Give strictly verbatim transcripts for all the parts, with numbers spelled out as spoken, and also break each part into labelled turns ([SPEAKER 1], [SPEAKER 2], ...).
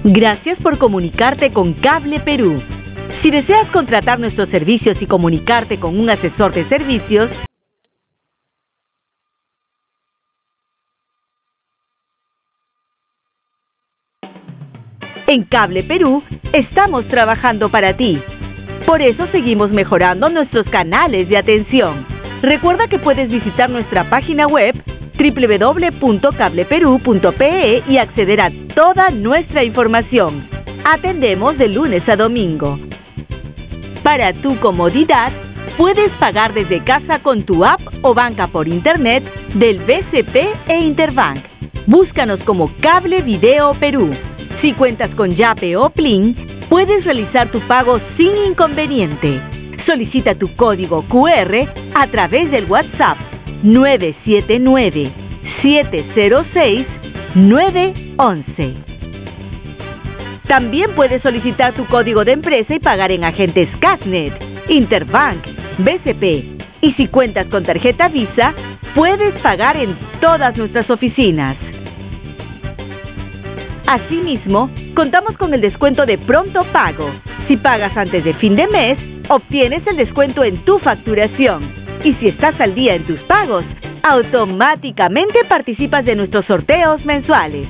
[SPEAKER 1] Gracias por comunicarte con Cable Perú. Si deseas contratar nuestros servicios y comunicarte con un asesor de servicios, en Cable Perú estamos trabajando para ti. Por eso seguimos mejorando nuestros canales de atención. Recuerda que puedes visitar nuestra página web doble u doble u doble u punto cable perú punto pe e y acceder a toda nuestra información. Atendemos de lunes a domingo. Para tu comodidad, puedes pagar desde casa con tu app o banca por internet del B C P e Interbank. Búscanos como Cable Video Perú. Si cuentas con Yape o Plin, puedes realizar tu pago sin inconveniente. Solicita tu código cu erre a través del WhatsApp nueve siete nueve, siete cero seis, nueve once. También puedes solicitar tu código de empresa y pagar en agentes Casnet, Interbank, B C P. Y si cuentas con tarjeta Visa, puedes pagar en todas nuestras oficinas. Asimismo, contamos con el descuento de pronto pago. Si pagas antes de fin de mes, obtienes el descuento en tu facturación. Y si estás al día en tus pagos, automáticamente participas de nuestros sorteos mensuales.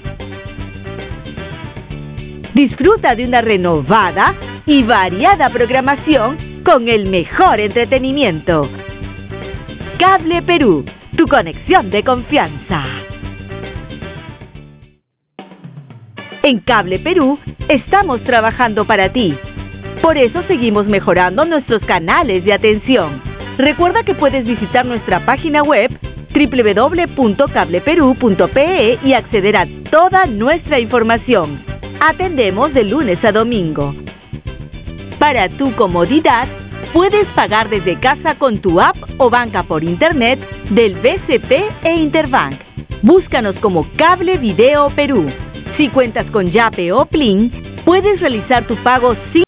[SPEAKER 1] Disfruta de una renovada y variada programación con el mejor entretenimiento. Cable Perú, tu conexión de confianza. En Cable Perú estamos trabajando para ti. Por eso seguimos mejorando nuestros canales de atención. Recuerda que puedes visitar nuestra página web doble u doble u doble u punto cable perú punto pe e y acceder a toda nuestra información. Atendemos de lunes a domingo. Para tu comodidad, puedes pagar desde casa con tu app o banca por internet del B C P e Interbank. Búscanos como Cable Video Perú. Si cuentas con Yape o Plin, puedes realizar tu pago sin...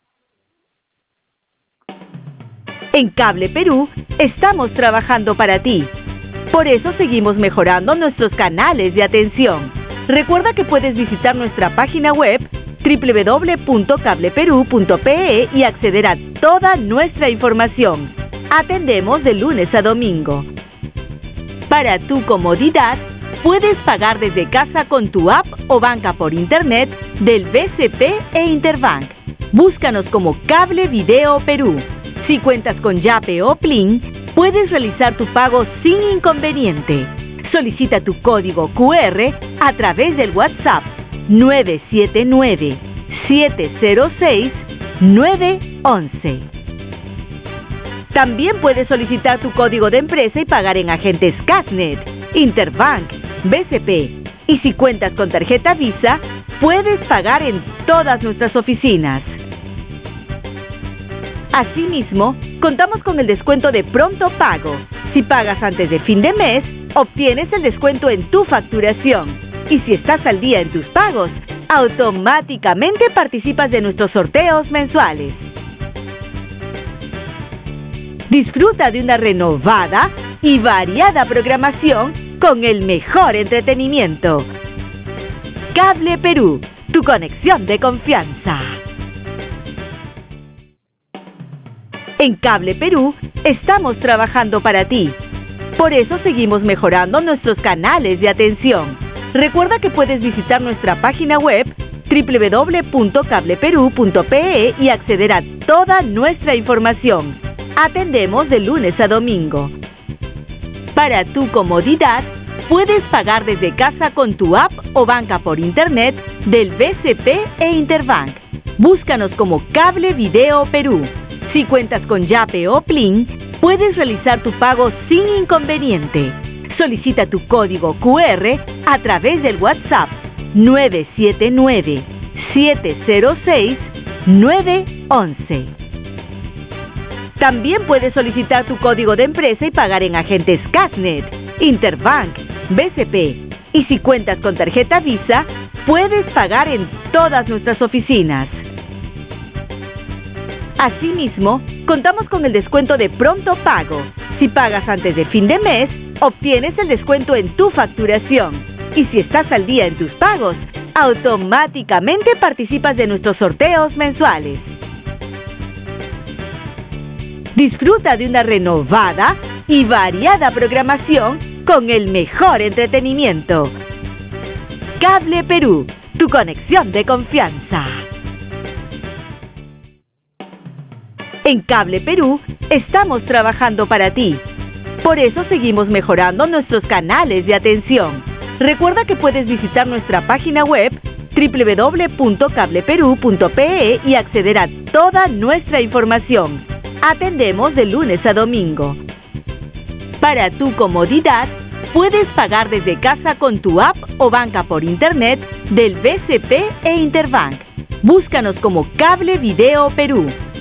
[SPEAKER 1] En Cable Perú estamos trabajando para ti. Por eso seguimos mejorando nuestros canales de atención. Recuerda que puedes visitar nuestra página web doble u doble u doble u punto cable perú punto pe e y acceder a toda nuestra información. Atendemos de lunes a domingo. Para tu comodidad, puedes pagar desde casa con tu app o banca por internet del B C P e Interbank. Búscanos como Cable Video Perú. Si cuentas con Yape o Plin, puedes realizar tu pago sin inconveniente. Solicita tu código cu erre a través del WhatsApp nueve siete nueve, siete cero seis, nueve once. También puedes solicitar tu código de empresa y pagar en agentes Casnet, Interbank, B C P. Y si cuentas con tarjeta Visa, puedes pagar en todas nuestras oficinas. Asimismo, contamos con el descuento de pronto pago. Si pagas antes de fin de mes, obtienes el descuento en tu facturación. Y si estás al día en tus pagos, automáticamente participas de nuestros sorteos mensuales. Disfruta de una renovada y variada programación con el mejor entretenimiento. Cable Perú, tu conexión de confianza. En Cable Perú estamos trabajando para ti. Por eso seguimos mejorando nuestros canales de atención. Recuerda que puedes visitar nuestra página web doble u doble u doble u punto cable perú punto pe e y acceder a toda nuestra información. Atendemos de lunes a domingo. Para tu comodidad, puedes pagar desde casa con tu app o banca por internet del B C P e Interbank. Búscanos como Cable Video Perú. Si cuentas con Yape o Plin, puedes realizar tu pago sin inconveniente. Solicita tu código cu erre a través del WhatsApp nueve siete nueve, siete cero seis, nueve once. También puedes solicitar tu código de empresa y pagar en agentes Casnet, Interbank, B C P. Y si cuentas con tarjeta Visa, puedes pagar en todas nuestras oficinas. Asimismo, contamos con el descuento de pronto pago. Si pagas antes de fin de mes, obtienes el descuento en tu facturación. Y si estás al día en tus pagos, automáticamente participas de nuestros sorteos mensuales. Disfruta de una renovada y variada programación con el mejor entretenimiento. Cable Perú, tu conexión de confianza. En Cable Perú estamos trabajando para ti. Por eso seguimos mejorando nuestros canales de atención. Recuerda que puedes visitar nuestra página web doble u doble u doble u punto cable perú punto pe e y acceder a toda nuestra información. Atendemos de lunes a domingo. Para tu comodidad, puedes pagar desde casa con tu app o banca por internet del B C P e Interbank. Búscanos como Cable Video Perú.